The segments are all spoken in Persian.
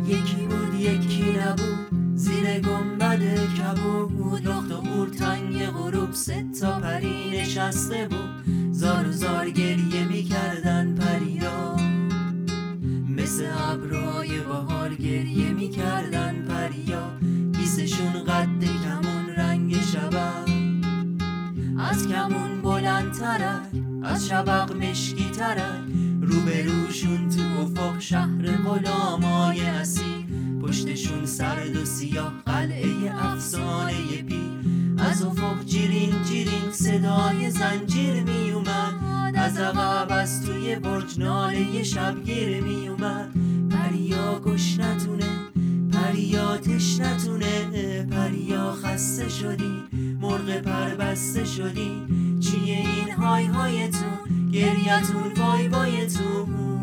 یکی بود یکی نبود زیر گنبد کبود، لخت و قورتنگ غروب 3 تا پری نشسته بود، زار و زار گریه میکردن پریا، مثل ابرهای بهار گریه میکردن پریا، بیسشون قد کمون رنگ شبق، از کمون بلندترک، از شبق مشکی ترک، روبروشون تو افق شهر غلامای اصیل، پشتشون سرد و سیاه قلعه افسانه پی، از افق جیرین جیرین صدای زنجیر می اومد، از عقب از توی برج ناله شبگیر می اومد، پریا گشنتونه پریا تشنتونه، پریا خسته شدی مرغ پر بسته شدی، چیه این های هایتون گریتون وای وایتون،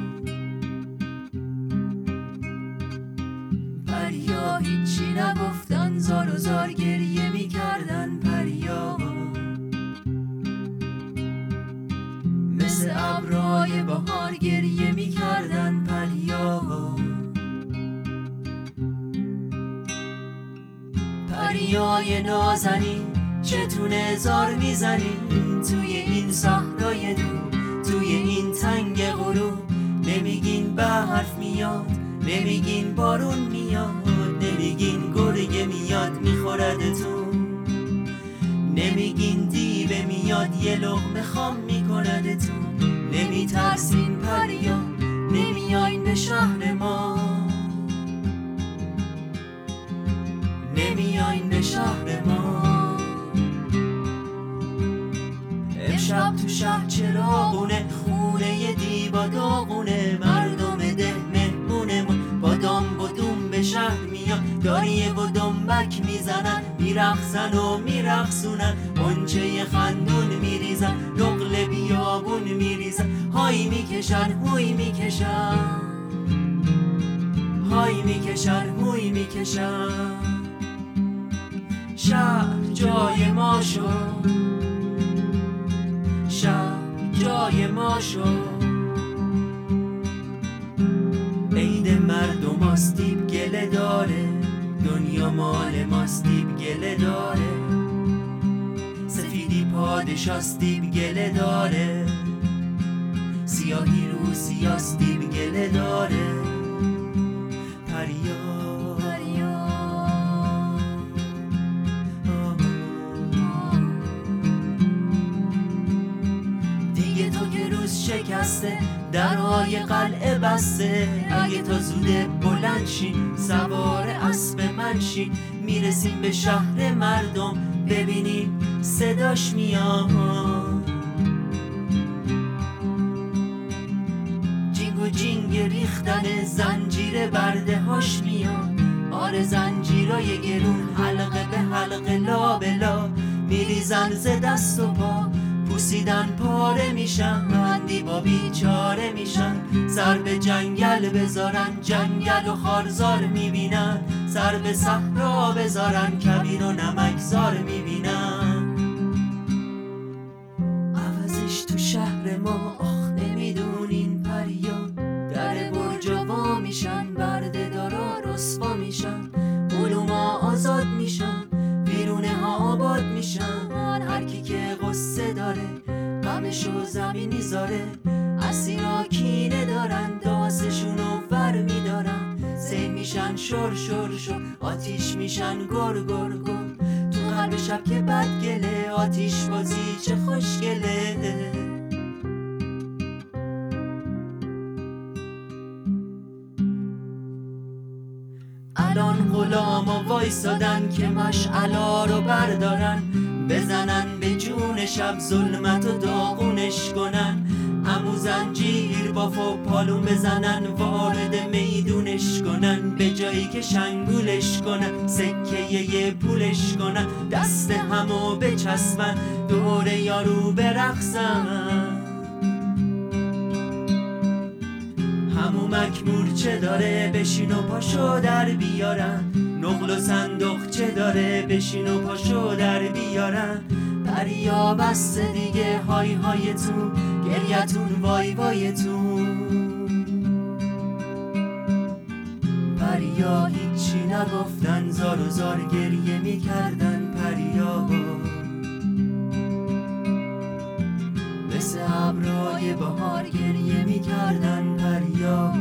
پریا هیچی نگفتن زار و زار گریه میکردن پریا، مثل ابرهای بهار گریه میکردن پریا، پریای نازنین چتونه زار میزنین توی این صحرای دور، توی این تنگ غروب، نمیگین برف میاد نمیگین بارون میاد، نمیگین گرگه میاد میخوردتون، نمیگین دیوه میاد یه لقمه خام میکندتون، نمیترسین پریا نمیاین به شهر ما، نمیاین به شهر ما، امشب تو شهر چراغونه، خونه دیبا داغونه، مردم ده مهمونه، با دام و دوم به شهر میان، داریه و دنبک میزنن، میرقصن و میرقصونن، غنچه خندون میریزن، نقل بیابون میریزن، های میکشن هوی میکشن، های میکشن هوی میکشن، شهر جای ما شد، شهر جای ما شد، عید مردم آستیب گله داره، دنیا مال ماستیب گله داره، سفیدی پادشاستیب گله داره، سیاهی رو سیاستیب گله داره، پریا شکسته درهای قلعه بسته، اگه تا زوده بلند شی سوار اسب من شی، میرسیم به شهر مردم ببینیم صداش میاد، جینگ و جینگ ریختن زنجیر برده هاش میاد، آره زنجیرای گرون حلقه به حلقه لا به لا، میریزن ز دست و پا پوسیدن پاره میشن، دیبا بیچاره میشن، سر به جنگل بذارن جنگل و خارزار میبینن، سر به صحرا بذارن کبیر و نمکزار میبینن، عوضش تو شهر ما آخ نمیدونین پریا، در برجا وا میشن برده دارا رسوا میشن، علوما آزاد میشن بیرونه ها آباد میشن، هر کی که غصه داره غمشو زمینی زاره، اسیرا کینه دارن داسشونو ور میدارن، سیل میشن شور شور شور آتیش میشن گر گر گر، تو قلب شب که بد گله آتیش بازی چه خوشگله، الان غلاما وایسادن که مشعلا رو بردارن، بزنن به جون شب ظلمت و داغونش کنن، عمو زنجیر باف و پالون بزنن وارد میدونش کنن، به جایی که شنگولش کنن سکه یه پولش کنن، دست همو بچسبن دور یارو برقصن، همو مکمور چه داره بشین و پاشو در بیارن، نقل و صندوق چه داره بشین و پاشو در بیارن، پریا بسته دیگه های هایتون گریتون وای وایتون، نگفتن، زار و زار گریه میکردن پریا. مثل ابرهای بهار گریه میکردن پریا.